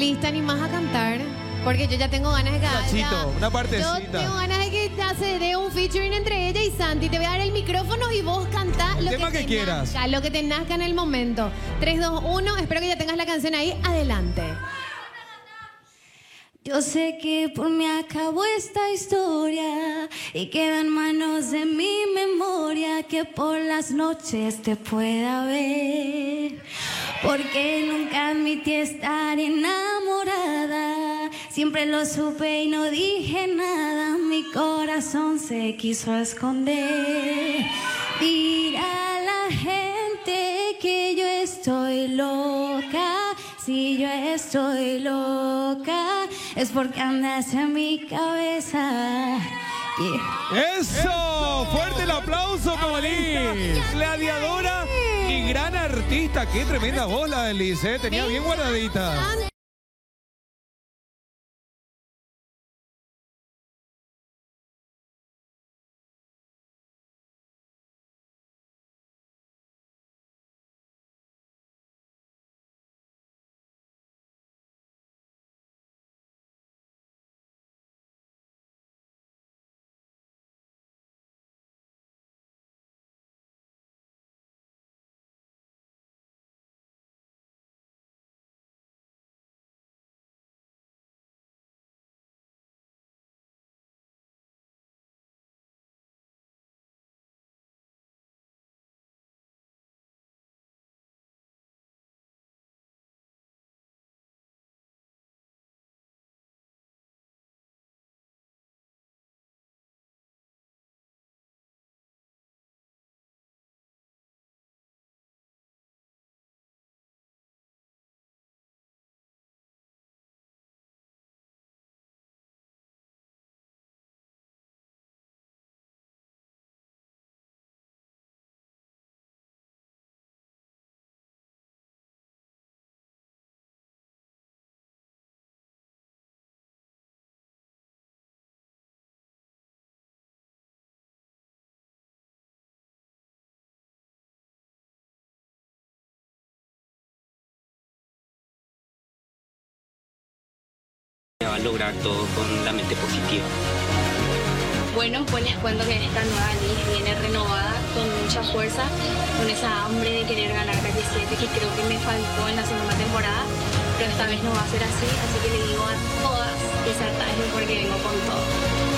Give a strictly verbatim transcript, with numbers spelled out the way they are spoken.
¿Lista ni más a cantar? Porque yo ya tengo ganas de que haya... Cachito, una partecita. Yo tengo ganas de que ya se dé un featuring entre ella y Santi. Te voy a dar el micrófono y vos cantá lo tema que, que te quieras. nazca, lo que te nazca en el momento. tres, dos, uno. Espero que ya tengas la canción ahí. Adelante. Yo sé que por mí acabó esta historia y queda en manos de mi memoria que por las noches te pueda ver. Porque nunca admití estar enamorada, siempre lo supe y no dije nada, mi corazón se quiso esconder. Dirá la gente que yo estoy loca, si yo estoy loca, es porque andas en mi cabeza. Yeah. ¡Eso! ¡Fuerte el aplauso, Comalí! Gladiadora y gran artista. ¡Qué tremenda voz la de Liz, eh! Tenía bien guardadita. Va a lograr todo con la mente positiva. Bueno, pues les cuento que esta nueva Liz viene renovada, con mucha fuerza, con esa hambre de querer ganar Calle siete que creo que me faltó en la segunda temporada, pero esta vez no va a ser así, así que le digo a todas que se atajen porque vengo con todo.